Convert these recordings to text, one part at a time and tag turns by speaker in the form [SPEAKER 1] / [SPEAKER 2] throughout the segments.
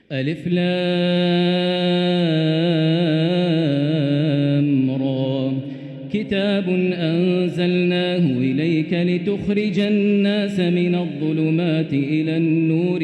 [SPEAKER 1] ألف لام را كتاب أنزلناه إليك لتخرج الناس من الظلمات إلى النور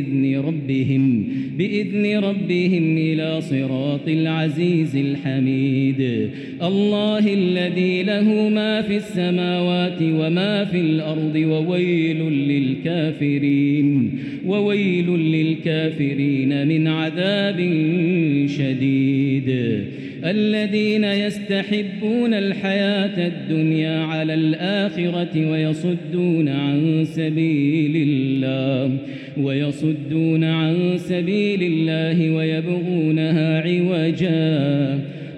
[SPEAKER 1] بإذن ربهم إلى صراط العزيز الحميد الله الذي له ما في السماوات وما في الأرض وويل للكافرين من عذاب شديد الذين يستحبون الحياة الدنيا على الآخرة ويصدون عن سبيل الله ويبغونها عوجا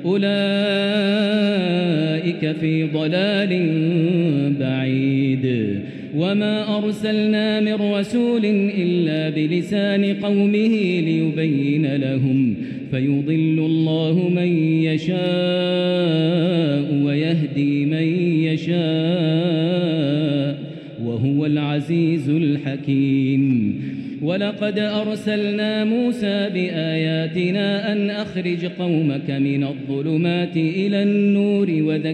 [SPEAKER 1] أولئك في ضلال بعيد وما أرسلنا من رسول إلا بلسان قومه ليبين لهم فيضل الله من يشاء ويهدي من يشاء وهو العزيز الحكيم ولقد أرسلنا موسى بآياتنا أن أخرج قومك من الظلمات إلى النور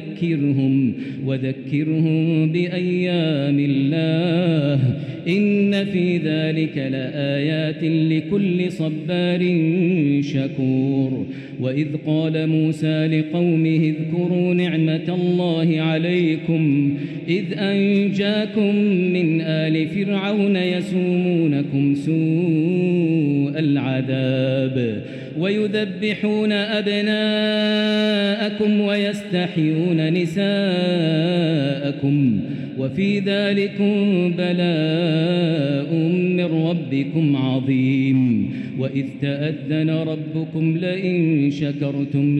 [SPEAKER 1] وذكرهم بأيام الله إن في ذلك لآيات لكل صبار شكور وإذ قال موسى لقومه اذكروا نعمة الله عليكم إذ أنجاكم من آل فرعون يسومونكم سوء العذاب ويذبحون أبناءكم ويستحيون نساءكم وفي ذلكم بلاء من ربكم عظيم وإذ تأذن ربكم لئن شكرتم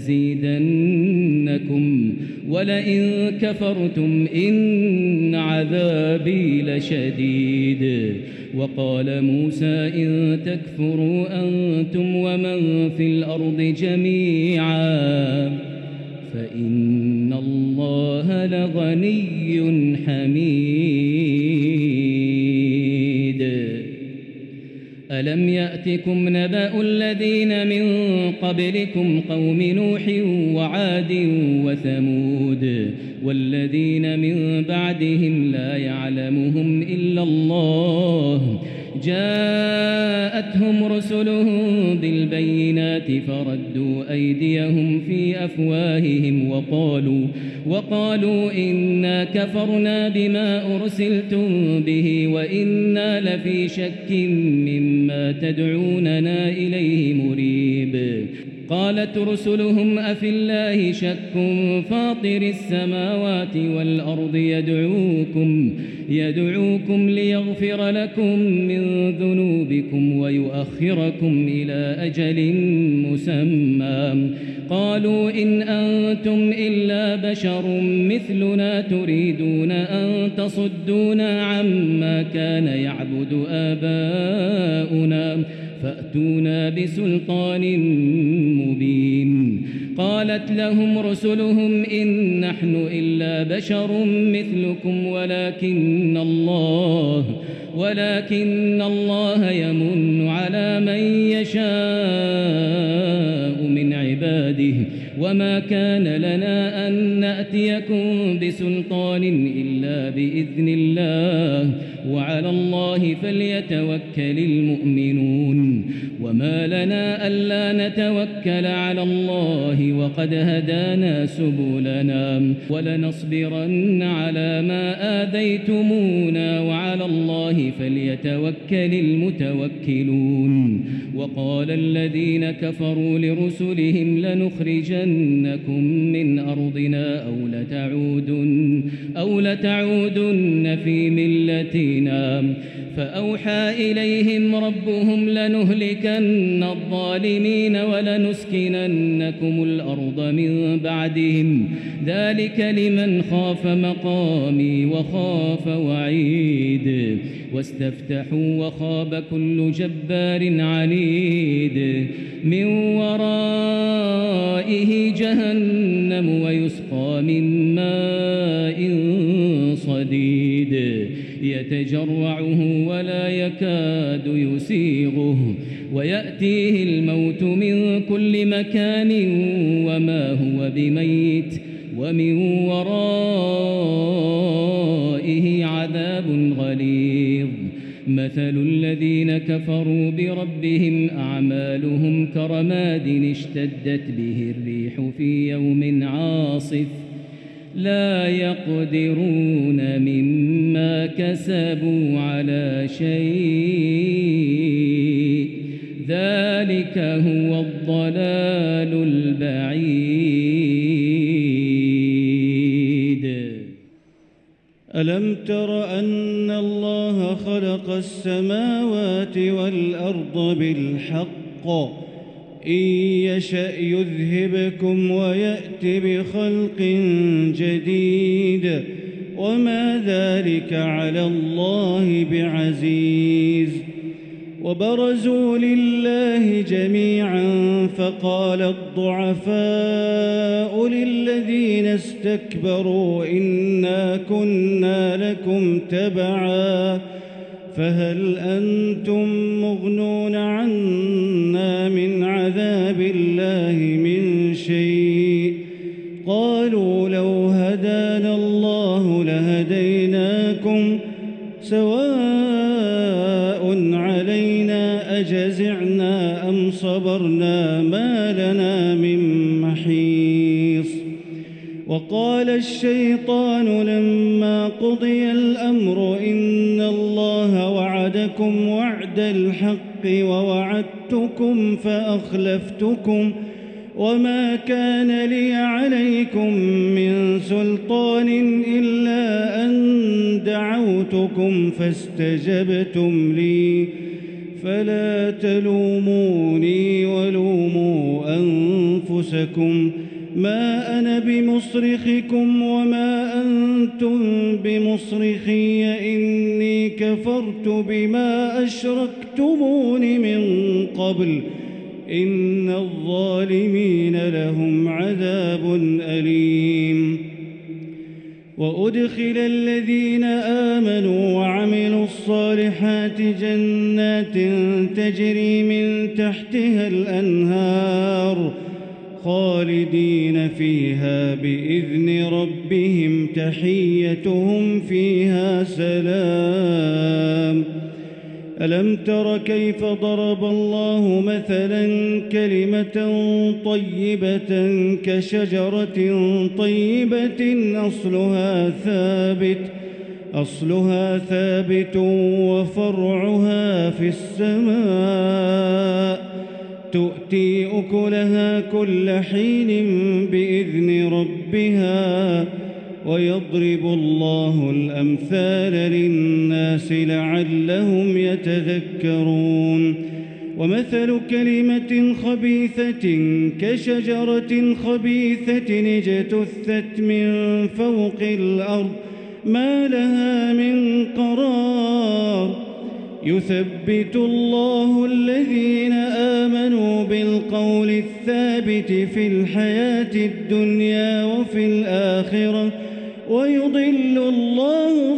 [SPEAKER 1] لأزيدنكم ولئن كفرتم إن عذابي لشديد وقال موسى إن تكفروا أنتم ومن في الأرض جميعا فإن الله لغني حميد ألم يأتكم نبأ الذين من قبلكم قوم نوح وعاد وثمود والذين من بعدهم لا يعلمهم إلا الله جاءتهم رسلهم بالبينات فردوا أيديهم في أفواههم وقالوا إنا كفرنا بما أرسلتم به وإنا لفي شك مما تدعوننا إليه مريب قالت رسلهم أفي الله شك فاطر السماوات والأرض يدعوكم ليغفر لكم من ذنوبكم ويؤخركم إلى أجل مسمى قالوا إن أنتم إلا بشر مثلنا تريدون أن تصدونا عما كان يعبد آباؤنا فأتونا بسلطان مبين قالت لهم رسلهم إن نحن إلا بشر مثلكم ولكن الله يمن على من يشاء من عباده وما كان لنا أن نأتيكم بسلطان إلا بإذن الله وعلى الله فليتوكل المؤمنون وما لنا ألا نتوكل على الله وقد هدانا سبلنا ولنصبرن على ما آذيتمونا وعلى الله فليتوكل المتوكلون وقال الذين كفروا لرسلهم لنخرجنكم من أرضنا أو لتعودن في ملتنا فأوحى إليهم ربهم لنهلكن الظالمين ولنسكننكم الأرض من بعدهم ذلك لمن خاف مقامي وخاف وعيد واستفتحوا وخاب كل جبار عنيد من ورائه جهنم ويسقى من ماء صديد يتجرعه ولا يكاد يسيغه ويأتيه الموت من كل مكان وما هو بميت ومن ورائه عذاب غليظ مثل الذين كفروا بربهم أعمالهم كرماد اشتدت به الريح في يوم عاصف لا يقدرون مما كسبوا على شيء ذلك هو الضلال البعيد.
[SPEAKER 2] ألم تر أن الله خلق السماوات والأرض بالحق إن يشأ يذهبكم ويأت بخلق جديد وما ذلك على الله بعزيز. وبرزوا لله جميعا فقال الضعفاء للذين استكبروا إنا كنا لكم تبعا فهل أنتم مغنون عنا من عذاب الله من شيء قالوا لو هدانا الله لهديناكم سواء علينا أجزعنا أم صبرنا ما لنا من محيص. وقال الشيطان لما قضي الأمر إن الله وعدكم وعد الحق ووعدتكم فأخلفتكم وما كان لي عليكم من سلطان إلا أن دعوتكم فاستجبتم لي فلا تلوموني ولوموا أنفسكم ما أنا بمصرخكم وما أنتم بمصرخي إني كفرت بما أشركتمون من قبل إن الظالمين لهم عذاب أليم. وأدخل الذين آمنوا وعملوا الصالحات جنات تجري من تحتها الأنهار خالدين فيها بإذن ربهم تحيتهم فيها سلام. ألم تر كيف ضرب الله مثلا كلمة طيبة كشجرة طيبة أصلها ثابت وفرعها في السماء تؤتي أكلها كل حين بإذن ربها ويضرب الله الأمثال للناس لعلهم يتذكرون. ومثل كلمة خبيثة كشجرة خبيثة اجتثت من فوق الأرض ما لها من قرار يثبت الله الذين آمنوا بالقول الثابت في الحياة الدنيا وفي الآخرة ويضل الله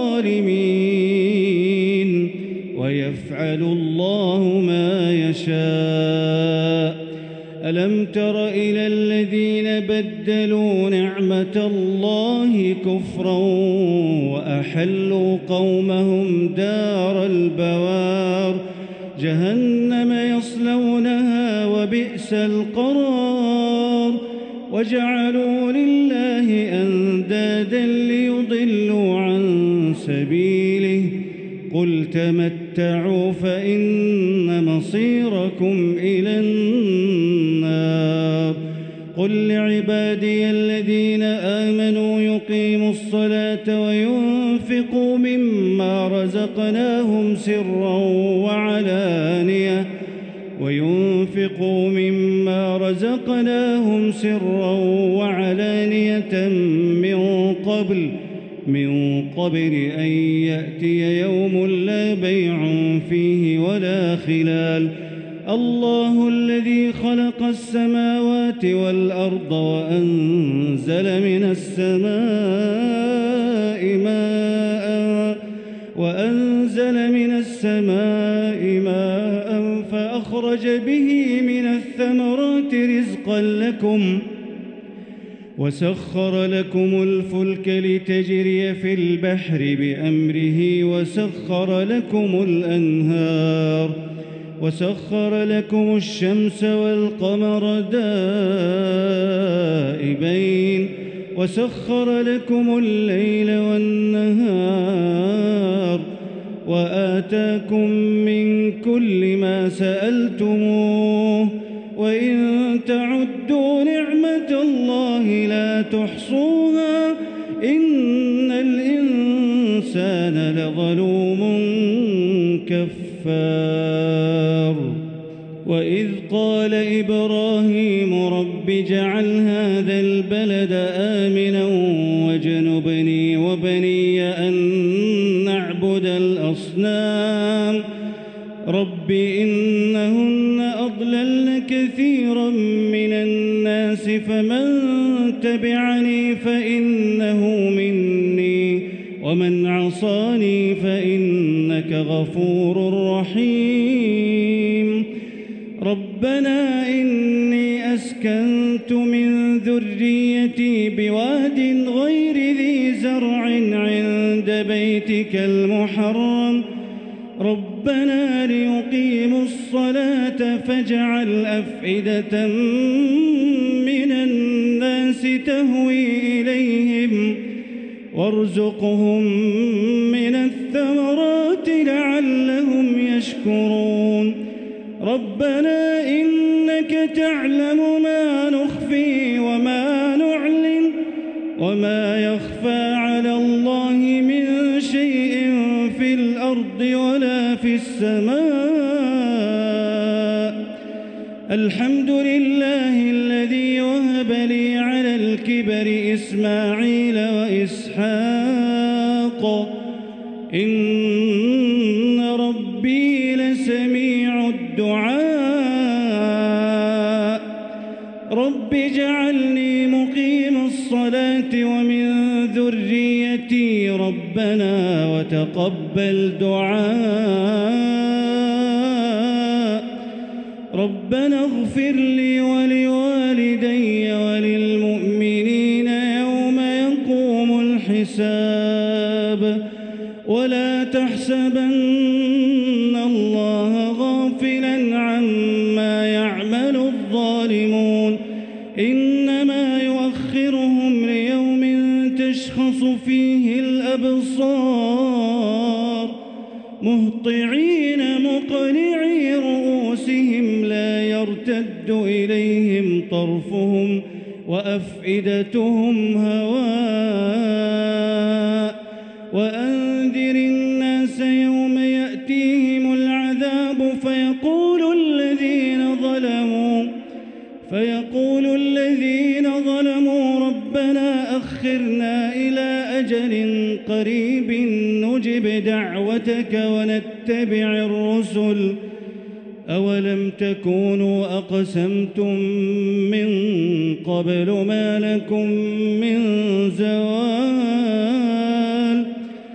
[SPEAKER 2] الظالمين ويفعل الله ما يشاء. ألم تر إلى الذين بدلوا نعمة الله كفرا وأحلوا قومهم دار البوار جهنم يصلونها وبئس القرار وجعلوا لله أندادا ليضلوا عن سبيله قل تمتعوا فإن مصيركم إلى النار. قل لعبادي الذين آمنوا يقيموا الصلاة وينفقوا مما رزقناهم سرا وعلانية من قبل أن يأتي يوم لا بيع فيه ولا خلال. الله الذي خلق السماوات والأرض وأنزل من السماء ماء فأخرج به من الثمرات رزقا لكم وسخر لكم الفلك لتجري في البحر بأمره وسخر لكم الأنهار وسخر لكم الشمس والقمر دائبين وسخر لكم الليل والنهار وآتاكم من كل ما سألتموه وإن تعدوا نعمة الله لا تحصوها إن الإنسان لظلوم كفار. وإذ قال إبراهيم رب اجعل هذا البلد آمنا واجنبني وبني أن نعبد الأصنام رب إنهن أضللن كثيرا من الناس فمن تبعني فإنه مني ومن عصاني فإنك غفور رحيم. ربنا إني أسكنت من ذريتي بواد غير ذي زرع عند بيتك المحرم ربنا ليقيموا الصلاة فاجعل أفئدة من الناس تهوي إليهم وارزقهم من الثمرات لعلهم يشكرون. ربنا إنك تعلم ما نخفي وما نعلن وما يخفى على الله من شيء في الأرض ولا في السماء. الحمد لله الذي وهب لي على الكبر إسماعيل وإسحاق إن ربي لسميع الدعاء. رب اجعلني مقيم الصلاة ومن ذريتي ربنا وتقبل دعاء. ربنا اغفر لي ولوالدي وللمؤمنين يوم يقوم الحساب. ولا تحسبن الله غافلا عما يعمل الظالمون إنما يؤخرهم ليوم تشخص فيه الأبصار مهطعين مقنعي رؤوسهم لا يرتد إليهم طرفهم وأفئدتهم هواء. وأنذر الناس يوم يأتيهم العذاب فيقول الذين ظلموا ربنا أخرنا إلى أجل قريب نجب دعوتك ونتبع الرسل أولم تكونوا أقسمتم من قبل ما لكم من زوال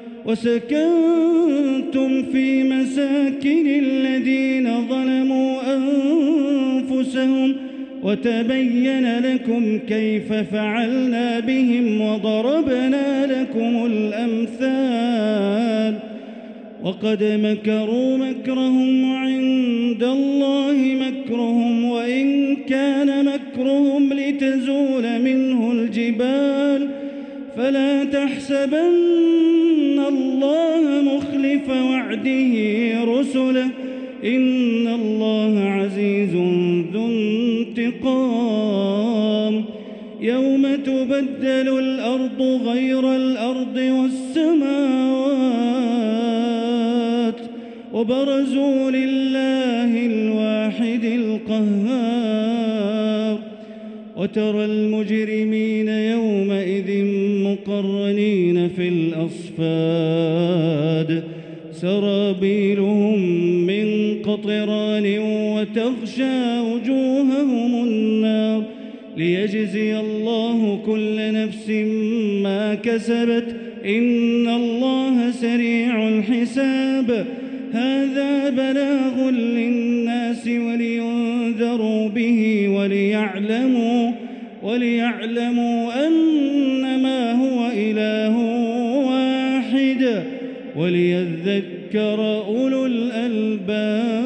[SPEAKER 2] وسكنتم في مساكن الذين ظلموا أنفسهم وتبين لكم كيف فعلنا بهم وضربنا لكم الأمثال. وقد مكروا مكرهم وعند الله مكرهم وإن كان مكرهم لتزول منه الجبال فلا تحسبن الله مخلف وعده رسله إن الله عزيز ذو انتقام. يوم تبدل الأرض غير الأرض والسماوات وبرزوا لله الواحد القهار. وترى المجرمين يومئذ مقرنين في الأصفاد سرابيلهم من قطران وتغشى وجوههم النار ليجزي الله كل نفس ما كسبت إن الله سريع الحساب. هذا بلاغ للناس ولينذروا به وليعلموا أنما هو إله واحد وليذكر أولو الألباب.